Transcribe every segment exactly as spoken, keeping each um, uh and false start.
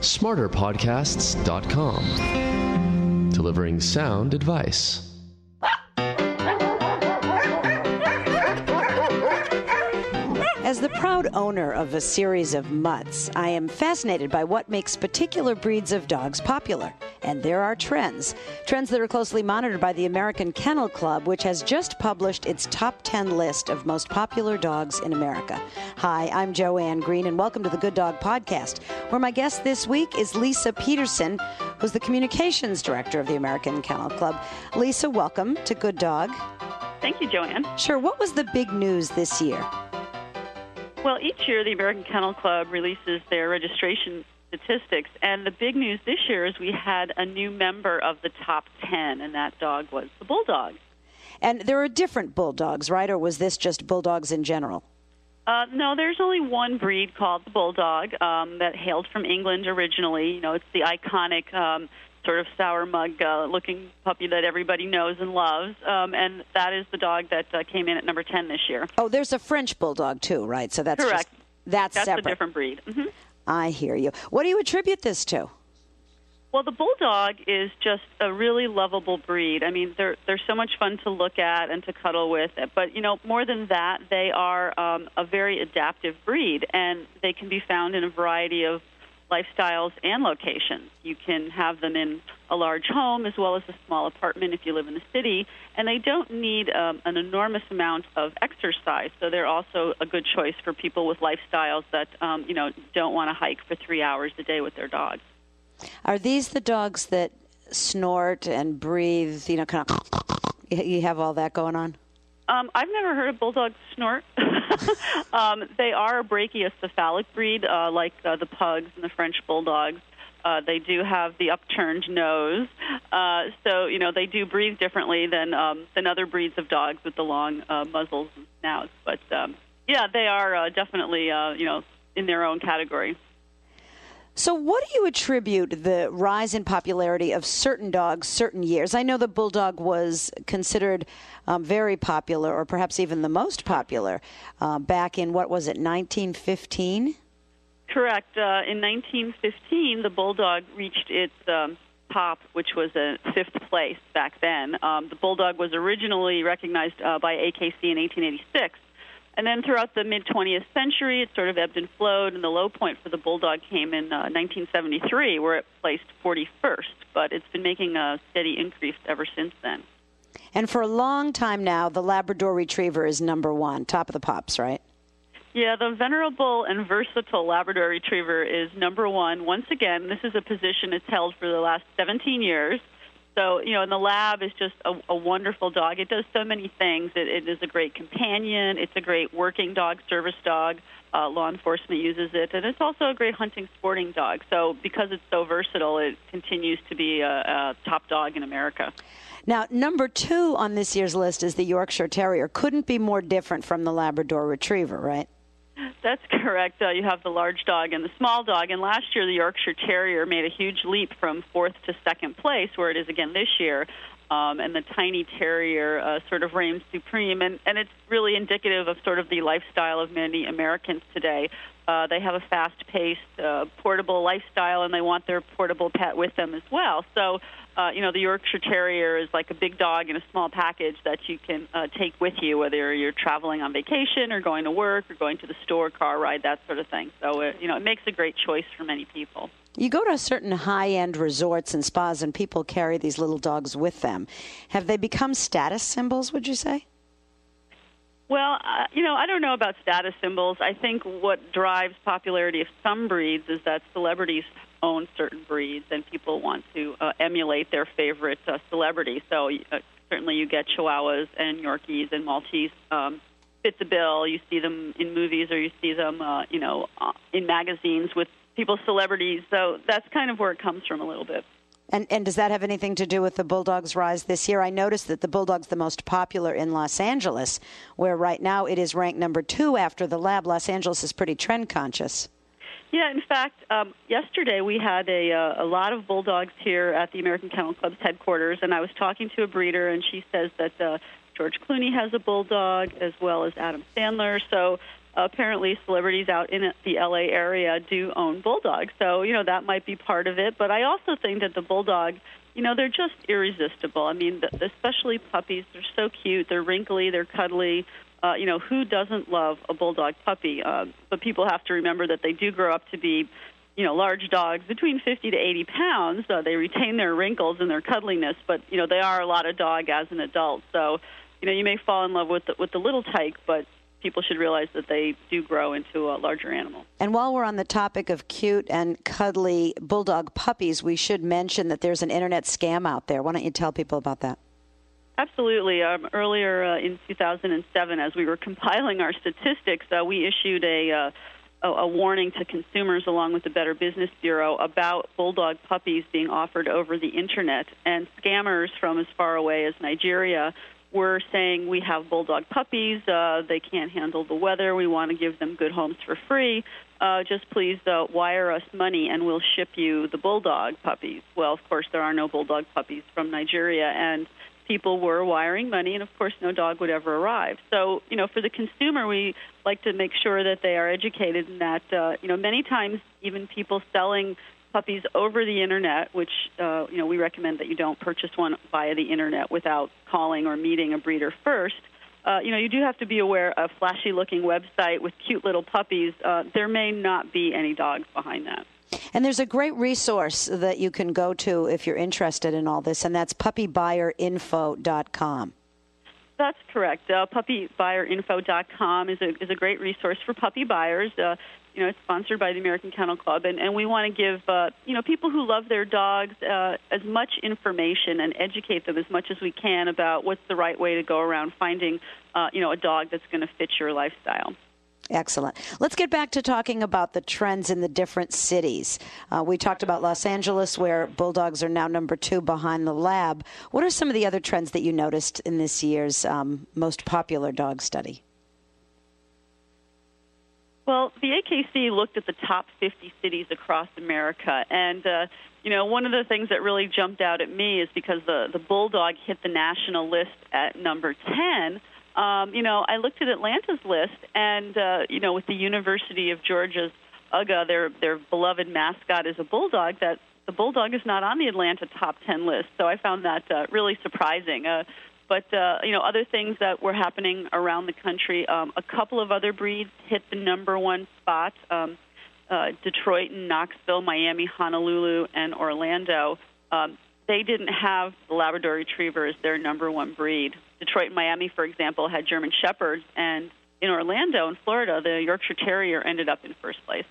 smarter podcasts dot com. Delivering sound advice. As the proud owner of a series of mutts, I am fascinated by what makes particular breeds of dogs popular. And there are trends. Trends that are closely monitored by the American Kennel Club, which has just published its top ten list of most popular dogs in America. Hi, I'm Joanne Green, and welcome to the Good Dog Podcast, where my guest this week is Lisa Peterson, who's the communications director of the American Kennel Club. Lisa, welcome to Good Dog. Thank you, Joanne. Sure. What was the big news this year? Well, each year the American Kennel Club releases their registration statistics, and the big news this year is we had a new member of the top ten, and that dog was the Bulldog. And there are different Bulldogs, right? Or was this just Bulldogs in general? Uh, no, there's only one breed called the Bulldog um, that hailed from England originally. You know, it's the iconic um, sort of sour mug-looking uh, puppy that everybody knows and loves, um, and that is the dog that uh, came in at number ten this year. Oh, there's a French Bulldog too, right? So that's correct. Just, that's, that's separate. a different breed. Mm-hmm. I hear you. What do you attribute this to? Well, the Bulldog is just a really lovable breed. I mean, they're they're so much fun to look at and to cuddle with. But, you know, more than that, they are um, a very adaptive breed, and they can be found in a variety of lifestyles and locations. You can have them in a large home as well as a small apartment if you live in the city, and they don't need um, an enormous amount of exercise. So they're also a good choice for people with lifestyles that, um, you know, don't want to hike for three hours a day with their dogs. Are these the dogs that snort and breathe, you know, kind of, you have all that going on? Um, I've never heard a Bulldog snort. um, they are a brachiocephalic breed, uh, like uh, the Pugs and the French Bulldogs. Uh, they do have the upturned nose, uh, so you know they do breathe differently than um, than other breeds of dogs with the long uh, muzzles and snouts. But um, yeah, they are uh, definitely uh, you know in their own category. So what do you attribute the rise in popularity of certain dogs certain years? I know the Bulldog was considered um, very popular, or perhaps even the most popular, uh, back in, what was it, nineteen fifteen? Correct. Uh, in nineteen fifteen, the Bulldog reached its um, top, which was a fifth place back then. Um, the Bulldog was originally recognized uh, by A K C in eighteen eighty-six. And then throughout the mid-twentieth century, it sort of ebbed and flowed, and the low point for the Bulldog came in uh, nineteen seventy-three, where it placed forty-first. But it's been making a steady increase ever since then. And for a long time now, the Labrador Retriever is number one, top of the pops, right? Yeah, the venerable and versatile Labrador Retriever is number one. Once again, this is a position it's held for the last seventeen years. So, you know, and the Lab is just a, a wonderful dog. It does so many things. It, it is a great companion. It's a great working dog, service dog. Uh, law enforcement uses it. And it's also a great hunting, sporting dog. So because it's so versatile, it continues to be a, a top dog in America. Now, number two on this year's list is the Yorkshire Terrier. Couldn't be more different from the Labrador Retriever, right? That's correct. Uh, you have the large dog and the small dog. And last year, the Yorkshire Terrier made a huge leap from fourth to second place, where it is again this year. Um, and the tiny terrier uh, sort of reigns supreme. And, and it's really indicative of sort of the lifestyle of many Americans today. Uh, they have a fast-paced, uh, portable lifestyle, and they want their portable pet with them as well. So, uh, you know, the Yorkshire Terrier is like a big dog in a small package that you can uh, take with you, whether you're traveling on vacation or going to work or going to the store, car ride, that sort of thing. So, it, you know, it makes a great choice for many people. You go to certain high-end resorts and spas, and people carry these little dogs with them. Have they become status symbols, would you say? Well, uh, you know, I don't know about status symbols. I think what drives popularity of some breeds is that celebrities own certain breeds, and people want to uh, emulate their favorite uh, celebrity. So uh, certainly you get Chihuahuas and Yorkies and Maltese um, fit the bill. You see them in movies, or you see them, uh, you know, uh, in magazines with people's celebrities. So that's kind of where it comes from a little bit. And and does that have anything to do with the Bulldog's rise this year? I noticed that the Bulldog's the most popular in Los Angeles, where right now it is ranked number two after the Lab. Los Angeles is pretty trend conscious. Yeah, in fact, um, yesterday we had a, uh, a lot of Bulldogs here at the American Kennel Club's headquarters, and I was talking to a breeder, and she says that uh, George Clooney has a Bulldog, as well as Adam Sandler. So apparently celebrities out in the L A area do own bulldogs. So, you know, that might be part of it. But I also think that the bulldog, you know, they're just irresistible. I mean, the, especially puppies, they're so cute. They're wrinkly, they're cuddly. Uh, you know, who doesn't love a bulldog puppy? Uh, but people have to remember that they do grow up to be, you know, large dogs between fifty to eighty pounds. Uh, they retain their wrinkles and their cuddliness, but, you know, they are a lot of dog as an adult. So, you know, you may fall in love with the, with the little tyke, but people should realize that they do grow into a larger animal. And while we're on the topic of cute and cuddly bulldog puppies, we should mention that there's an internet scam out there. Why don't you tell people about that? Absolutely. Um, earlier uh, in two thousand seven, as we were compiling our statistics, uh, we issued a, uh, a, a warning to consumers along with the Better Business Bureau about bulldog puppies being offered over the internet. And scammers from as far away as Nigeria were saying, we have bulldog puppies, uh, they can't handle the weather, we want to give them good homes for free, uh, just please uh, wire us money and we'll ship you the bulldog puppies. Well, of course, there are no bulldog puppies from Nigeria, and people were wiring money, and of course no dog would ever arrive. So, you know, for the consumer, we like to make sure that they are educated and that, uh, you know, many times even people selling puppies over the internet, which, uh, you know, we recommend that you don't purchase one via the internet without calling or meeting a breeder first. Uh, you know, you do have to be aware of flashy-looking website with cute little puppies. Uh, there may not be any dogs behind that. And there's a great resource that you can go to if you're interested in all this, and that's puppy buyer info dot com. That's correct. Uh, puppy buyer info dot com is a is a great resource for puppy buyers. Uh, you know, it's sponsored by the American Kennel Club, and, and we want to give uh, you know people who love their dogs uh, as much information and educate them as much as we can about what's the right way to go around finding uh, you know a dog that's going to fit your lifestyle. Excellent. Let's get back to talking about the trends in the different cities. Uh, we talked about Los Angeles, where bulldogs are now number two behind the lab. What are some of the other trends that you noticed in this year's um, most popular dog study? Well, the A K C looked at the top fifty cities across America, and uh, you know, one of the things that really jumped out at me is because the, the bulldog hit the national list at number ten. Um, you know, I looked at Atlanta's list, and, uh, you know, with the University of Georgia's U G A, their their beloved mascot is a bulldog, that the bulldog is not on the Atlanta top ten list. So I found that uh, really surprising. Uh, but, uh, you know, other things that were happening around the country, um, a couple of other breeds hit the number one spot, um, uh, Detroit and Knoxville, Miami, Honolulu, and Orlando. Um, they didn't have the Labrador Retriever as their number one breed. Detroit and Miami, for example, had German Shepherds, and in Orlando, in Florida, the Yorkshire Terrier ended up in first place.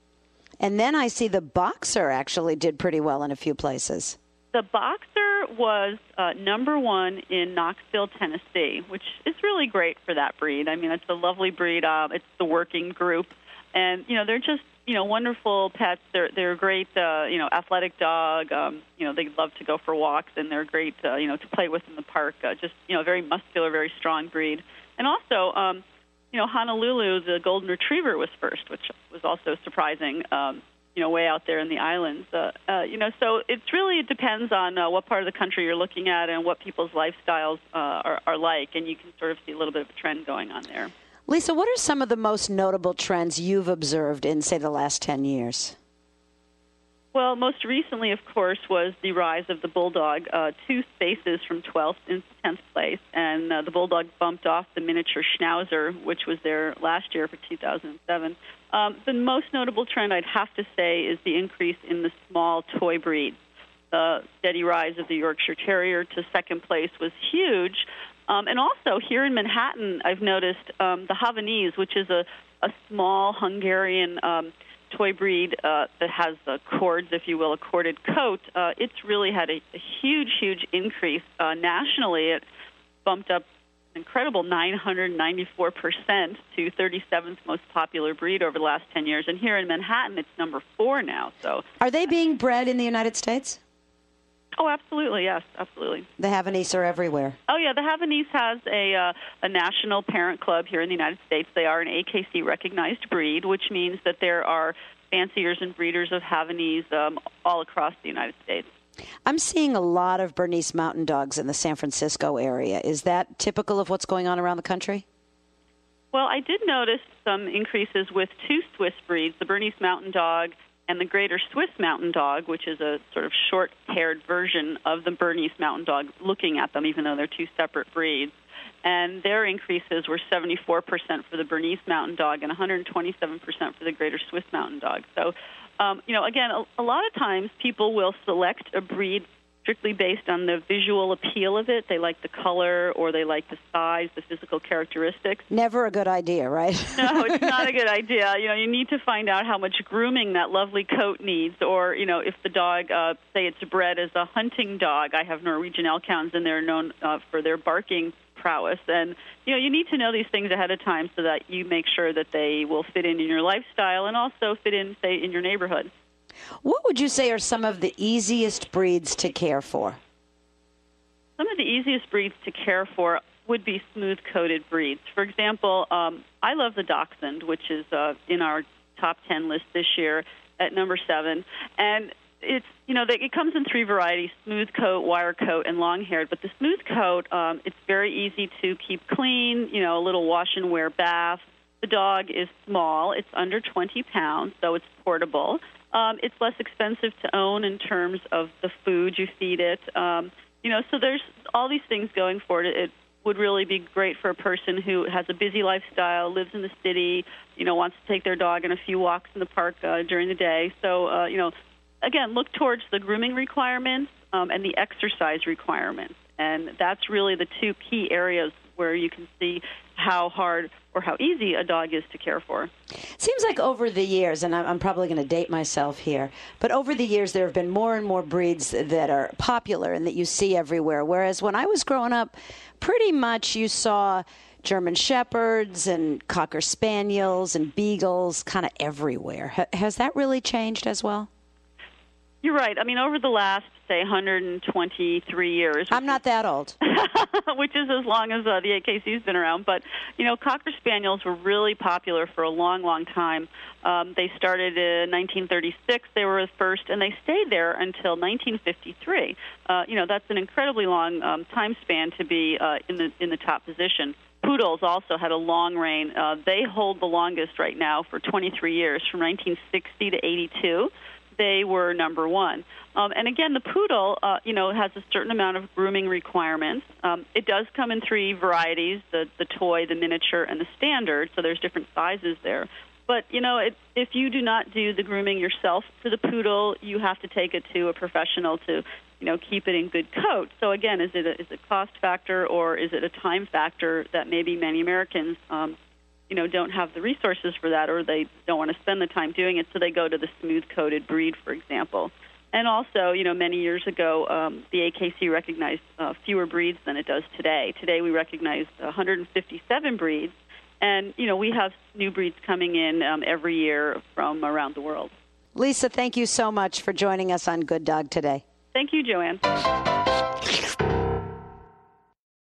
And then I see the Boxer actually did pretty well in a few places. The Boxer was uh, number one in Knoxville, Tennessee, which is really great for that breed. I mean, it's a lovely breed. Uh, it's the working group, and you know they're just you know wonderful pets. They're they're a great uh, you know athletic dog. Um, you know they love to go for walks, and they're great uh, you know to play with in the park. Uh, just you know very muscular, very strong breed. And also, um, you know Honolulu, the Golden Retriever was first, which was also surprising. Um, you know way out there in the islands. Uh, uh, you know so it's really it depends on uh, what part of the country you're looking at and what people's lifestyles uh, are, are like, and you can sort of see a little bit of a trend going on there. Lisa, what are some of the most notable trends you've observed in, say, the last ten years? Well, most recently, of course, was the rise of the bulldog, uh, two spaces from twelfth into tenth place, and uh, the bulldog bumped off the miniature schnauzer, which was there last year for two thousand seven. Um, the most notable trend, I'd have to say, is the increase in the small toy breeds. The steady rise of the Yorkshire Terrier to second place was huge. Um, and also here in Manhattan, I've noticed um, the Havanese, which is a, a small Hungarian um, toy breed uh, that has uh, cords, if you will, a corded coat. Uh, it's really had a, a huge, huge increase uh, nationally. It bumped up an incredible nine hundred ninety-four percent to thirty-seventh most popular breed over the last ten years. And here in Manhattan, it's number four now. So, are they being bred in the United States? Oh, absolutely, yes, absolutely. The Havanese are everywhere. Oh, yeah, the Havanese has a uh, a national parent club here in the United States. They are an A K C-recognized breed, which means that there are fanciers and breeders of Havanese um, all across the United States. I'm seeing a lot of Bernese Mountain Dogs in the San Francisco area. Is that typical of what's going on around the country? Well, I did notice some increases with two Swiss breeds, the Bernese Mountain Dog and the Greater Swiss Mountain Dog, which is a sort of short-haired version of the Bernese Mountain Dog, looking at them, even though they're two separate breeds. And their increases were seventy-four percent for the Bernese Mountain Dog and one hundred twenty-seven percent for the Greater Swiss Mountain Dog. So, um, you know, again, a, a lot of times people will select a breed strictly based on the visual appeal of it. They like the color or they like the size, the physical characteristics. Never a good idea, right? No, it's not a good idea. You know, you need to find out how much grooming that lovely coat needs, or, you know, if the dog, uh, say it's bred as a hunting dog. I have Norwegian Elkhounds, and they're known uh, for their barking prowess. And, you know, you need to know these things ahead of time so that you make sure that they will fit in in your lifestyle and also fit in, say, in your neighborhood. What would you say are some of the easiest breeds to care for? Some of the easiest breeds to care for would be smooth-coated breeds. For example, um, I love the Dachshund, which is uh, in our top ten list this year at number seven. And it's, you know, it comes in three varieties, smooth coat, wire coat, and long-haired. But the smooth coat, um, it's very easy to keep clean, you know, a little wash-and-wear bath. The dog is small. It's under twenty pounds, so it's portable. Um, it's less expensive to own in terms of the food you feed it. Um, you know, so there's all these things going for it. It would really be great for a person who has a busy lifestyle, lives in the city, you know, wants to take their dog on a few walks in the park uh, during the day. So, uh, you know, again, look towards the grooming requirements um, and the exercise requirements. And that's really the two key areas where you can see how hard or how easy a dog is to care for. Seems like over the years, and I'm probably going to date myself here, but over the years there have been more and more breeds that are popular and that you see everywhere. Whereas when I was growing up, pretty much you saw German Shepherds and Cocker Spaniels and Beagles kind of everywhere. Ha- has that really changed as well? You're right. I mean, over the last, say, one hundred twenty-three years. I'm not that old. Which is as long as uh, the A K C's been around. But, you know, Cocker Spaniels were really popular for a long, long time. Um, they started in nineteen thirty-six. They were the first, and they stayed there until nineteen fifty-three. Uh, you know, that's an incredibly long um, time span to be uh, in the in the top position. Poodles also had a long reign. Uh, they hold the longest right now for twenty-three years, from nineteen sixty to eighty-two. They were number one. Um, and again, the poodle, uh, you know, has a certain amount of grooming requirements. Um, it does come in three varieties, the, the toy, the miniature, and the standard, so there's different sizes there. But, you know, it, if you do not do the grooming yourself for the poodle, you have to take it to a professional to, you know, keep it in good coat. So, again, is it a, is it a cost factor or is it a time factor that maybe many Americans um you know, don't have the resources for that, or they don't want to spend the time doing it, so they go to the smooth-coated breed, for example. And also, you know, many years ago, um, the A K C recognized uh, fewer breeds than it does today. Today we recognize one hundred fifty-seven breeds, and, you know, we have new breeds coming in um, every year from around the world. Lisa, thank you so much for joining us on Good Dog today. Thank you, Joanne.